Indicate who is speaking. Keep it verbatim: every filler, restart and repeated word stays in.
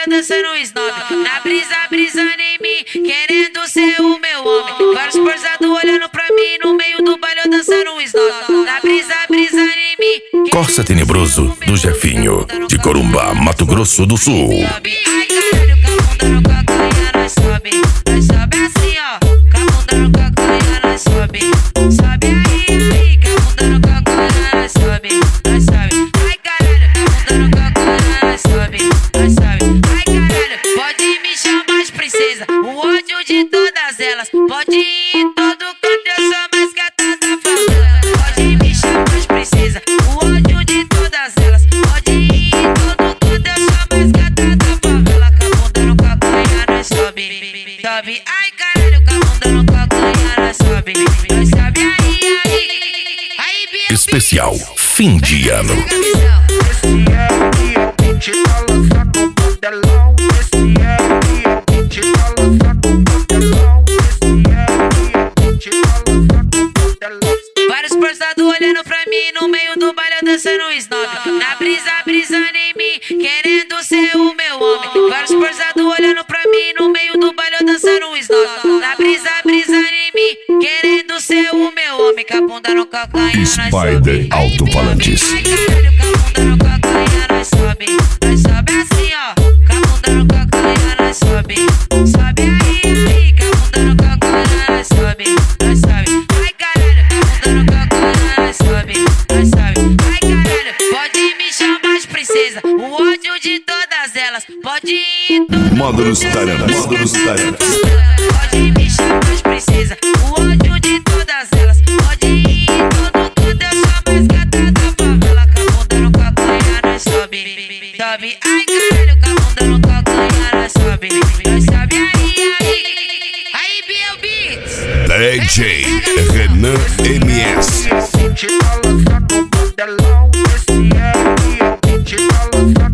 Speaker 1: baile dançando snob. Na brisa, brisando em mim, querendo ser o meu homem. Vários forçados olhando pra mim, no meio do baile eu dançando snob. Na brisa, brisando em mim.
Speaker 2: Corsa Tenebroso do Jefinho, de Corumbá, Mato Grosso do Sul.
Speaker 1: Ai caralho, com a bunda no calcanhar nós sobe. Nós sobe assim ó, com a bunda no calcanhar nós sobe. Sobe aí, aí, com a bunda no calcanhar nós sobe. Nós sobe, ai caralho, com a bunda no calcanhar nós sobe. Nós sobe, ai caralho, pode me chamar de princesa, o ódio de todas elas. Pode ir em todo canto, eu sou mais gata da favela. Pode me chamar de princesa, o ódio de todas elas. Pode ir em todo canto, eu sou mais gata da favela. Com a bunda no calcanhar nós sobe. Sobe, ai caralho, com a bunda no calcanhar nós sobe. Nós sobe aí, aí. Aí, Bia,
Speaker 2: Especial fim de ano.
Speaker 3: Esse é o dia que te tá lançando um modelão. Esse é o dia que te tá lançando um modelão. Esse é o dia que te tá lançando um modelão.
Speaker 1: vários forçados olhando pra mim, no meio do baile eu dançando snob. Na brisa, brisando em mim, querendo ser o meu homem. Vários forçados olhando pra mim, no meio do baile eu dançando snob. Na brisa, brisando em mim, querendo ser o meu homem. Com a bunda no calcanhar nós sobe.
Speaker 2: Spider Alto-Falantes.
Speaker 1: Ai caralho, com a bunda no calcanhar nós sobe. Nós sobe assim ó, com a bunda no calcanhar nós sobe. Sobe aí, aí, com a bunda no calcanhar nós sobe. Nós sobe, ai caralho, com a bunda no calcanhar nós sobe. Nós sobe, ai caralho, pode me chamar de princesa, o ódio de todas elas. Pode ir em todo
Speaker 2: Módulos Taranas. Módulos Taranas.
Speaker 1: pode me chamar de princesa, o ódio de todas elas. Pode ir em todo canto, eu sou mais gata da favela. Com a bunda no calcanhar nós sobe. Sobe, ai caralho, com a bunda no calcanhar nós sobe. Nós sobe aí, aí. Aí, Biel Beats.
Speaker 2: D J Renan M S.
Speaker 3: Esse é o dia que te tá lançando um modelão. Esse é o dia que te tá lançando